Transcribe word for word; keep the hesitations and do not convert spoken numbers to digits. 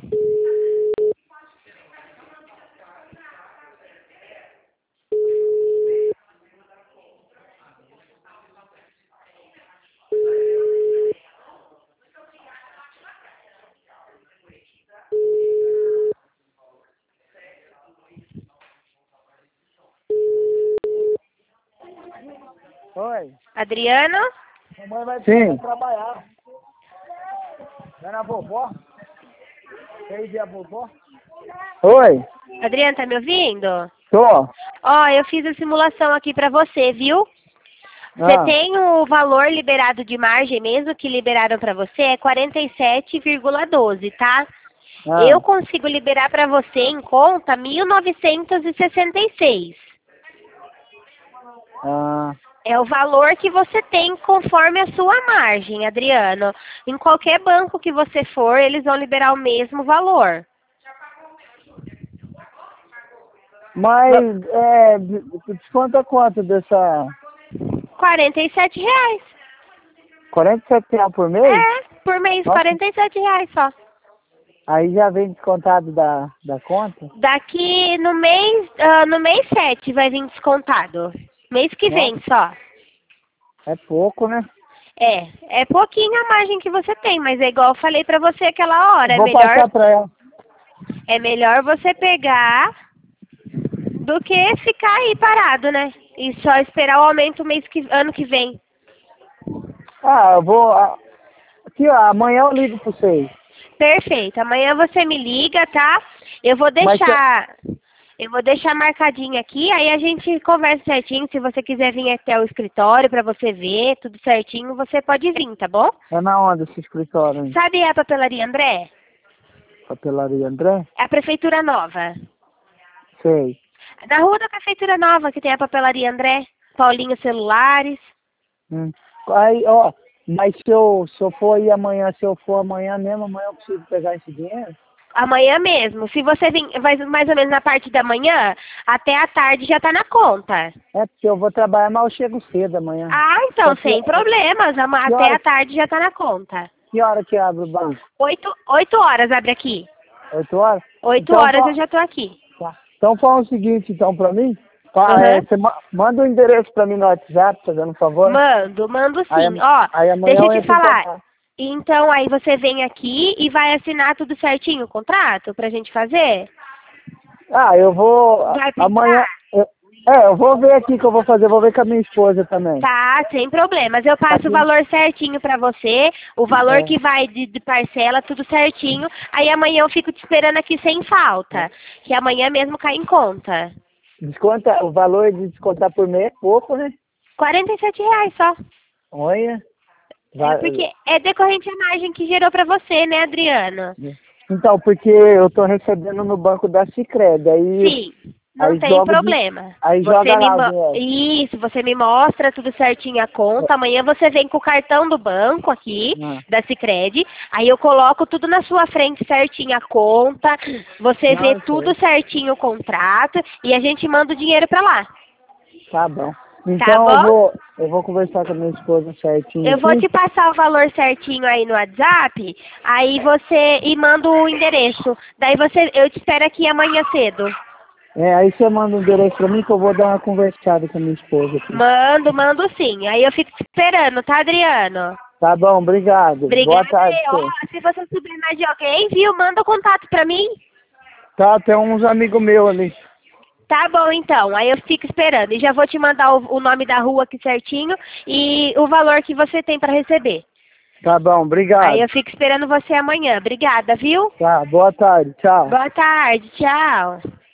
Oi. Adriano? Mamãe vai Sim. trabalhar. Vai na vovó? Quer ir a vovó? Oi. Adriano, tá me ouvindo? Tô. Ó, eu fiz a simulação aqui pra você, viu? Você Ah. tem o valor liberado de margem mesmo que liberaram pra você, é quarenta e sete vírgula doze, tá? Ah. Eu consigo liberar pra você em conta mil novecentos e sessenta e seis. Ah. É o valor que você tem conforme a sua margem, Adriano. Em qualquer banco que você for, eles vão liberar o mesmo valor. Mas, é, desconta quanto dessa... quarenta e sete reais. quarenta e sete reais por mês? É, por mês, Nossa. quarenta e sete reais só. Aí já vem descontado da, da conta? Daqui no mês, uh, no mês sete vai vir descontado. Mês que Nossa. vem só. É pouco, né? É, é pouquinho a margem que você tem, mas é igual eu falei pra você aquela hora. É Vou melhor, passar pra ela. é melhor você pegar do que ficar aí parado, né? E só esperar o aumento mês que, ano que vem. Ah, eu vou... Aqui, ó, amanhã eu ligo pra vocês. Perfeito. Amanhã você me liga, tá? Eu vou Mas deixar... Eu vou deixar marcadinho aqui, aí a gente conversa certinho. Se você quiser vir até o escritório pra você ver tudo certinho, você pode vir, tá bom? É na onde esse escritório, hein? Sabe a papelaria André? Papelaria André? É a prefeitura nova. Sei. Na rua da prefeitura nova que tem a papelaria André, Paulinho Celulares. Hum. Aí, ó, mas se eu, se eu for aí amanhã, se eu for amanhã mesmo, amanhã eu preciso pegar esse dinheiro? Amanhã mesmo. Se você vir, vai mais ou menos na parte da manhã, até a tarde já tá na conta. É porque eu vou trabalhar, mas eu chego cedo amanhã. Ah, então, Só que- sem problemas. Ama- que Até hora, a tarde já tá na conta. que hora que abre o banco? Oito, oito horas abre aqui. Oito horas? Oito Então, horas fa- eu já tô aqui. tá. Então fala o seguinte, então, pra mim. Fa- é, Uhum. você ma- manda o endereço pra mim no WhatsApp, fazendo um favor. Mando, mando Aí, sim. Ó, aí amanhã deixa eu eu te entro em falar. contato. Então, aí você vem aqui e vai assinar tudo certinho o contrato pra gente fazer? Ah, eu vou... Vai Amanhã... pintar? eu- é, eu vou ver aqui que eu vou fazer, vou ver com a minha esposa também. Tá, sem problemas. Eu passo Aqui. o valor certinho pra você, o valor É. que vai de, de parcela, tudo certinho. Aí amanhã eu fico te esperando aqui sem falta, que amanhã mesmo cai em conta. Desconta, o valor de descontar por mês é pouco, né? quarenta e sete reais só. Olha. É Vai- porque é decorrente a margem que gerou pra você, né, Adriano? Então, porque eu tô recebendo no banco da Sicredi, aí, Sim, não aí tem joga de, problema. aí Você joga me lá o mo- dinheiro. Isso, você me mostra tudo certinho a conta. Amanhã você vem com o cartão do banco aqui, Ah. da Sicredi. Aí eu coloco tudo na sua frente certinho a conta. Você Não, vê eu tudo sei. certinho o contrato e a gente manda o dinheiro pra lá. Tá bom. Tá Então eu bom? vou, eu vou conversar com a minha esposa certinho Eu vou aqui. te passar o valor certinho aí no WhatsApp, aí você e manda o endereço. Daí você, eu te espero aqui amanhã cedo. É, aí você manda um endereço pra mim que eu vou dar uma conversada com a minha esposa aqui. Mando, mando sim. Aí eu fico te esperando, tá, Adriano? Tá bom, obrigado. Boa Obrigada. tarde. Ó, senhor. se você souber mais de alguém, viu? Manda o contato pra mim. Tá, tem uns amigos meus ali. Tá bom, então. Aí eu fico esperando. E já vou te mandar o, o nome da rua aqui certinho e o valor que você tem pra receber. Tá bom, obrigado. Aí eu fico esperando você amanhã. Obrigada, viu? Tá, boa tarde, tchau. Boa tarde. Tchau.